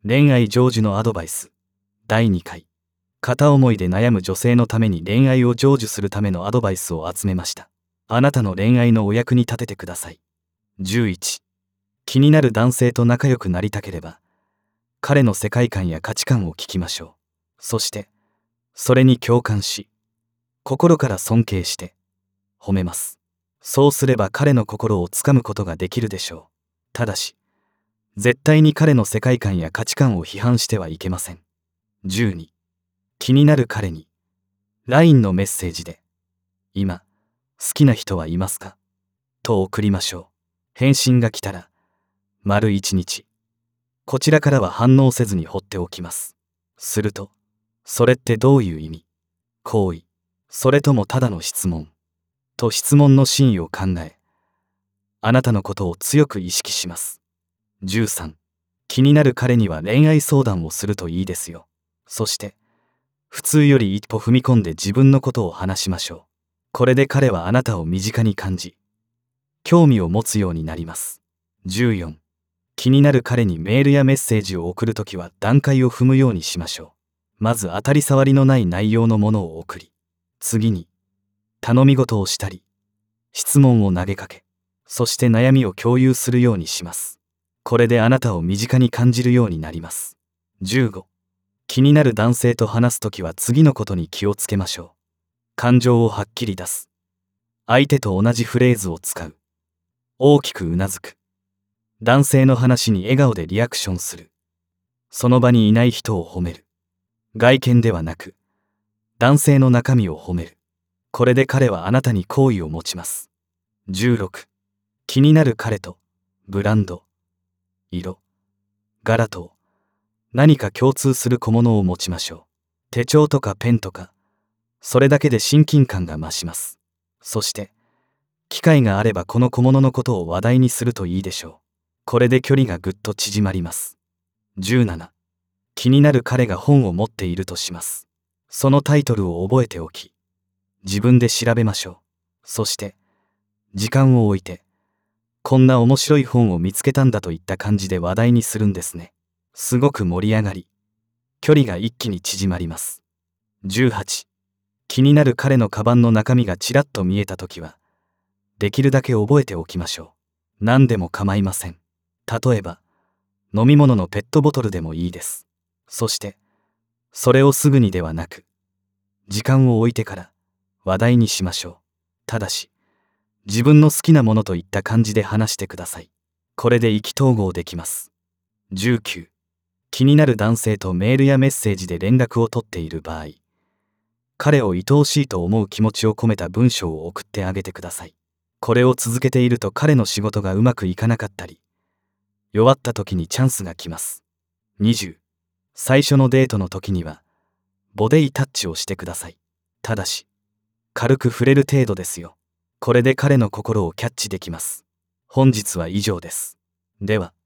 恋愛成就のアドバイス第2回。片思いで悩む女性のために恋愛を成就するためのアドバイスを集めました。あなたの恋愛のお役に立ててください。11、気になる男性と仲良くなりたければ彼の世界観や価値観を聞きましょう。そしてそれに共感し心から尊敬して褒めます。そうすれば彼の心をつかむことができるでしょう。ただし絶対に彼の世界観や価値観を批判してはいけません。12、気になる彼に LINE のメッセージで今好きな人はいますかと送りましょう。返信が来たら丸1日こちらからは反応せずに放っておきます。するとそれってどういう意味？好意？それともただの質問？と質問の真意を考えあなたのことを強く意識します。13、気になる彼には恋愛相談をするといいですよ。そして普通より一歩踏み込んで自分のことを話しましょう。これで彼はあなたを身近に感じ興味を持つようになります。14、気になる彼にメールやメッセージを送るときは段階を踏むようにしましょう。まず当たり障りのない内容のものを送り、次に頼み事をしたり質問を投げかけ、そして悩みを共有するようにします。これであなたを身近に感じるようになります。15、気になる男性と話すときは次のことに気をつけましょう。感情をはっきり出す。相手と同じフレーズを使う。大きくうなずく。男性の話に笑顔でリアクションする。その場にいない人を褒める。外見ではなく、男性の中身を褒める。これで彼はあなたに好意を持ちます。16、気になる彼とブランド、色、柄と何か共通する小物を持ちましょう。手帳とかペンとか、それだけで親近感が増します。そして機会があればこの小物のことを話題にするといいでしょう。これで距離がぐっと縮まります。17、気になる彼が本を持っているとします。そのタイトルを覚えておき、自分で調べましょう。そして時間を置いて、こんな面白い本を見つけたんだといった感じで話題にするんですね。すごく盛り上がり、距離が一気に縮まります。18、気になる彼のカバンの中身がちらっと見えたときは、できるだけ覚えておきましょう。何でも構いません。例えば、飲み物のペットボトルでもいいです。そして、それをすぐにではなく、時間を置いてから話題にしましょう。ただし、自分の好きなものといった感じで話してください。これで意気投合できます。19、気になる男性とメールやメッセージで連絡を取っている場合、彼を愛おしいと思う気持ちを込めた文章を送ってあげてください。これを続けていると彼の仕事がうまくいかなかったり、弱った時にチャンスが来ます。20、最初のデートの時には、ボディタッチをしてください。ただし、軽く触れる程度ですよ。これで彼の心をキャッチできます。本日は以上です。では。